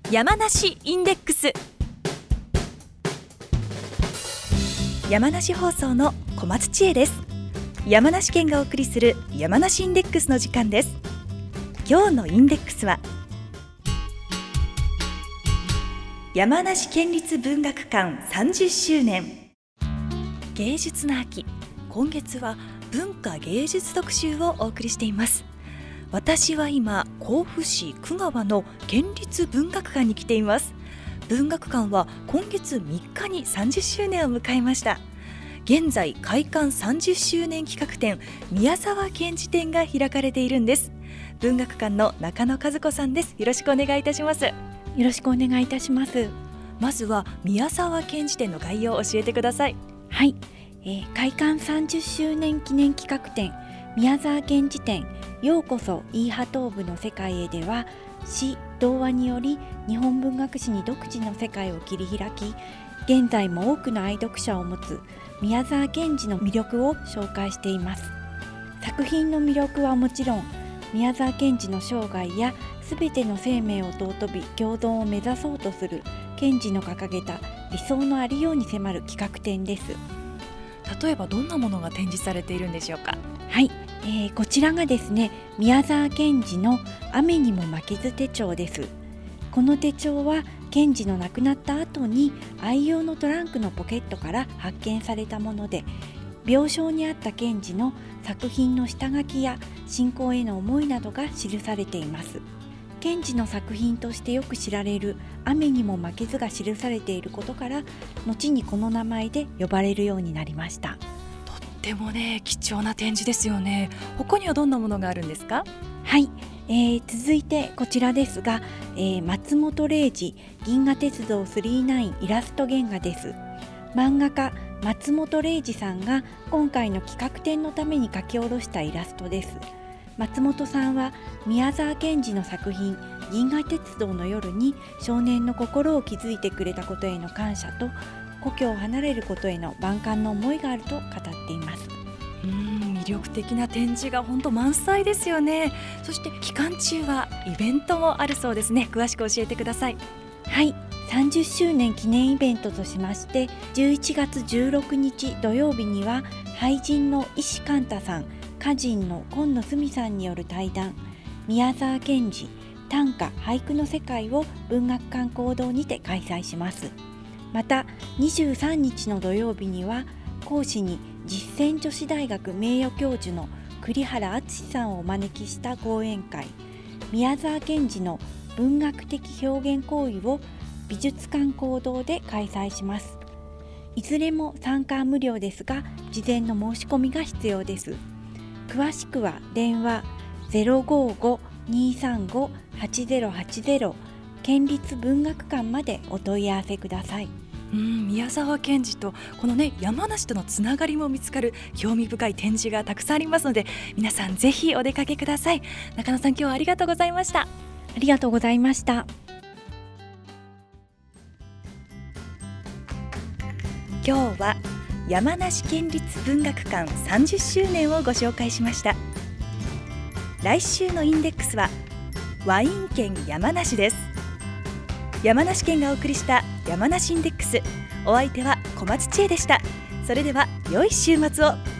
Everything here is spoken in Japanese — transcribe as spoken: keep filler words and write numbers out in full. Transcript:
山梨インデックス。山梨放送の小松千恵です。山梨県がお送りする山梨インデックスの時間です。今日のインデックスは山梨県立文学館さんじゅっしゅうねん。芸術の秋、今月は文化芸術特集をお送りしています。私は今甲府市久川の県立文学館に来ています。文学館は今月みっかにさんじゅっしゅうねんを迎えました。現在開館さんじゅっしゅうねん企画展宮沢賢治展が開かれているんです。文学館の中野和子さんです。よろしくお願いいたします。 よろしくお願いいたします。 まずは宮沢賢治展の概要を教えてください。 はい、えー、開館さんじゅっしゅうねん記念企画展宮沢賢治展ようこそイーハトーブの世界へでは、詩童話により日本文学史に独自の世界を切り開き、現在も多くの愛読者を持つ宮沢賢治の魅力を紹介しています。作品の魅力はもちろん、宮沢賢治の生涯やすべての生命を尊び共存を目指そうとする賢治の掲げた理想のありように迫る企画展です。 例えばどんなものが展示されているんでしょうか。 はい、えー、こちらがですね、宮沢賢治の雨にも負けず手帳です。この手帳は賢治の亡くなった後に愛用のトランクのポケットから発見されたもので、病床にあった賢治の作品の下書きや信仰への思いなどが記されています。賢治の作品としてよく知られる雨にも負けずが記されていることから、後にこの名前で呼ばれるようになりました。 とってもね、貴重な展示ですよね。他にはどんなものがあるんですか。 はい、えー、続いてこちらですが、えー、松本零士銀河鉄道さんじゅうきゅうイラスト原画です。漫画家松本零士さんが今回の企画展のために描き下ろしたイラストです。松本さんは宮沢賢治の作品銀河鉄道の夜に少年の心を気づいてくれたことへの感謝と、故郷を離れることへの万感の思いがあると語っています。 うーん、魅力的な展示が本当満載ですよね。そして期間中はイベントもあるそうですね。詳しく教えてください。 はい、さんじゅっしゅうねん記念イベントとしまして、じゅういちがつじゅうろくにち土曜日には俳人の石貫太さん、歌人の今野澄さんによる対談宮沢賢治短歌俳句の世界を文学館講堂にて開催します。またにじゅうさんにちの土曜日には講師に実践女子大学名誉教授の栗原敦さんをお招きした講演会宮沢賢治の文学的表現行為を美術館講堂で開催します。いずれも参加は無料ですが、事前の申し込みが必要です。詳しくは電話 ゼロごーごーにーさんごーはちゼロはちゼロ 県立文学館までお問い合わせください。 うん、宮沢賢治とこのね、山梨とのつながりも見つかる興味深い展示がたくさんありますので、皆さんぜひお出かけください。中野さん、今日はありがとうございました。 ありがとうございました。 今日は山梨県立文学館さんじゅっしゅうねんをご紹介しました。来週のインデックスはワイン県山梨です。山梨県がお送りした山梨インデックス、お相手は小松千恵でした。それでは良い週末を。